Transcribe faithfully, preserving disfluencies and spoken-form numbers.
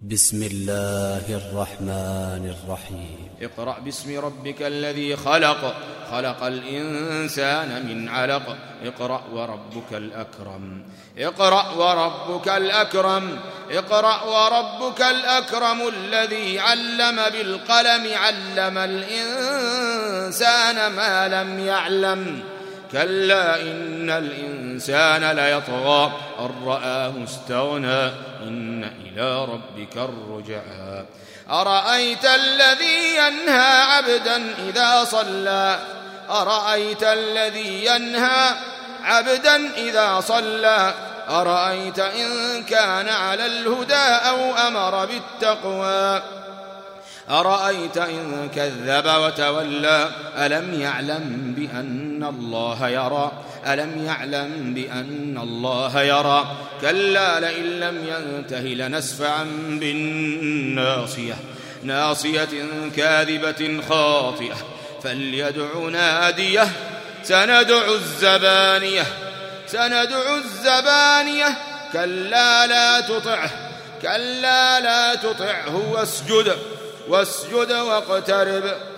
بسم الله الرحمن الرحيم. اقرأ باسم ربك الذي خلق خلق الإنسان من علق اقرأ وربك الأكرم اقرأ وربك الأكرم اقرأ وربك الأكرم الذي علم بالقلم علم الإنسان ما لم يعلم كلا إن الإنسان ليطغى أن رآه استغنى إن إلى ربك الرجعى أرأيت الذي ينهى عبدا إذا صلى أرأيت الذي ينهى عبدا إذا صلى أرأيت إن كان على الهدى أو أمر بالتقوى أرأيت إن كذب وتولى ألم يعلم بأن الله يرى ألم يعلم بأن الله يرى كلا لئن لم ينته لنسفعا بالناصية ناصية كاذبة خاطئة فليدع ناديه سندع الزبانية سندع الزبانية كلا لا تطعه كلا لا تطعه واسجد واسجد واقترب